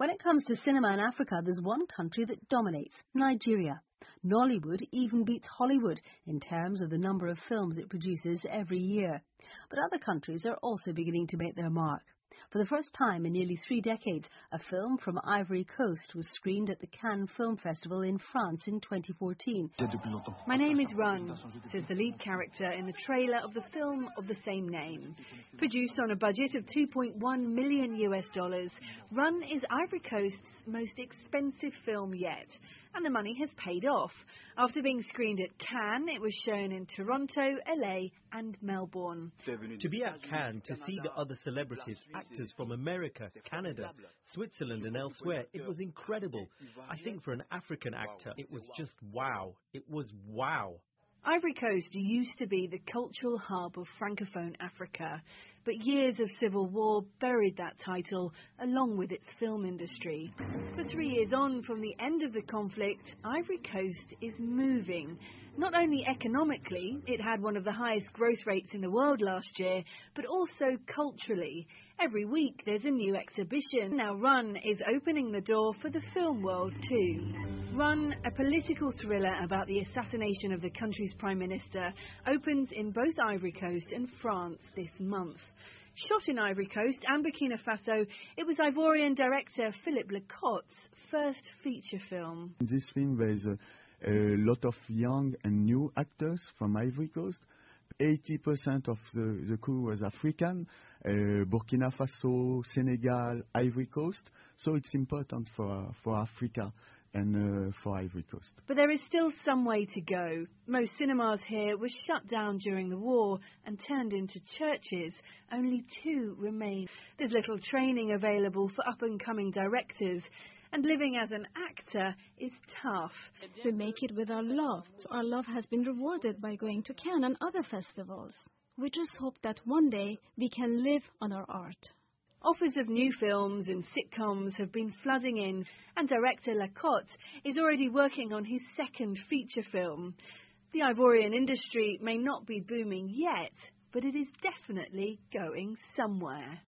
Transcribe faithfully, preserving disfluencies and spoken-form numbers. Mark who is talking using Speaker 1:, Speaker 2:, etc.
Speaker 1: When it comes to cinema in Africa, there's one country that dominates: Nigeria. Nollywood even beats Hollywood in terms of the number of films it produces every year. But other countries are also beginning to make their mark. For the first time in nearly three decades, a film from Ivory Coast was screened at the Cannes Film Festival in France in twenty fourteen.
Speaker 2: My name is Run, says the lead character in the trailer of the film of the same name. Produced on a budget of two point one million US dollars, Run is Ivory Coast's most expensive film yet. And the money has paid off. After being screened at Cannes, it was shown in Toronto, L A and Melbourne.
Speaker 3: To be at Cannes, to see the other celebrities, actors from America, Canada, Switzerland and elsewhere, it was incredible. I think for an African actor, it was just wow. It was wow.
Speaker 2: Ivory Coast used to be the cultural hub of Francophone Africa, but years of civil war buried that title along with its film industry. But three years on from the end of the conflict, Ivory Coast is moving. Not only economically, it had one of the highest growth rates in the world last year, but also culturally. Every week there's a new exhibition. Now Run is opening the door for the film world too. Run, a political thriller about the assassination of the country's Prime Minister, opens in both Ivory Coast and France this month. Shot in Ivory Coast and Burkina Faso, it was Ivorian director Philippe Lacotte's first feature film.
Speaker 4: In this film there is a, a lot of young and new actors from Ivory Coast. eighty percent of the, the crew was African, uh, Burkina Faso, Senegal, Ivory Coast. So it's important for, for Africa and uh, for Ivory Coast.
Speaker 2: But there is still some way to go. Most cinemas here were shut down during the war and turned into churches. Only two remain. There's little training available for up-and-coming directors. And living as an actor is tough.
Speaker 5: We make it with our love. So our love has been rewarded by going to Cannes and other festivals. We just hope that one day we can live on our art.
Speaker 2: Offers of new films and sitcoms have been flooding in, and director Lacotte is already working on his second feature film. The Ivorian industry may not be booming yet, but it is definitely going somewhere.